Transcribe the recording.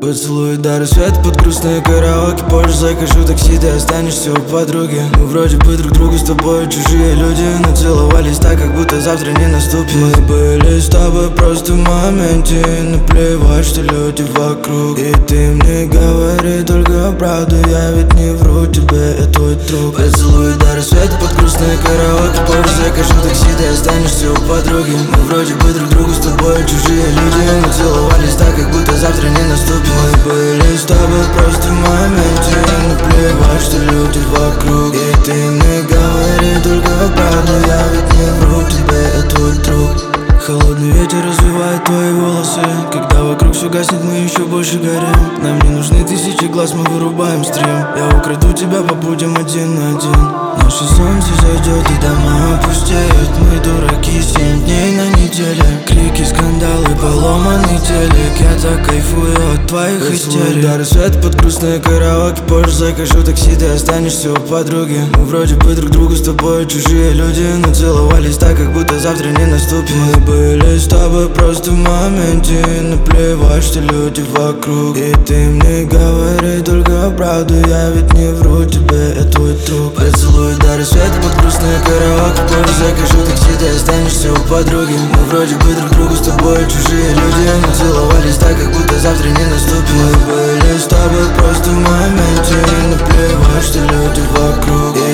Поцелуй до рассвета под грустные караоке. Позже закажу такси, ты останешься у подруги. Мы вроде бы друг другу с тобой чужие люди, но целовались так, как будто завтра не наступит. Мы были с тобой просто в моменте, наплевать, что люди вокруг. И ты мне говори только правду, я ведь не вру тебе, я твой друг. Поцелуй до рассвета под грустные караоке. Позже закажу такси, ты останешься у подруги. Мы вроде бы друг другу с тобой чужие люди, но целовались так, как будто завтра не наступит. Мы были с тобой просто в моменте, наплевать, что люди вокруг. И ты мне говори только правду, я ведь не вру тебе, я твой друг. Холодный ветер развивает твои волосы. Когда вокруг все гаснет, мы еще больше горим. Нам не нужны тысячи глаз, мы вырубаем стрим. Я украду тебя, побудем один на один. Наше солнце зайдет и дома опустеют. Мы дураки, 7 дней на неделе. Крики, скандалы, поломанный телек. Я так кайфую от твоих истерик. До рассвета под грустные караоке. Позже закажу такси, ты останешься у подруги. Мы вроде бы друг другу с тобой чужие люди, но целовались так, как будто завтра не наступит. Мы были с тобой просто в моменте, наплевать, что люди вокруг. И ты мне говори только правду, я ведь не вру тебе, я твой друг. Поцелуй до рассвета под грустные караоке. Позже закажу такси, ты останешься у подруги. Мы вроде бы друг другу с тобой чужие люди, но целовались так, как будто завтра не наступит. Мы были с тобой просто в моменте, наплевать, что люди вокруг.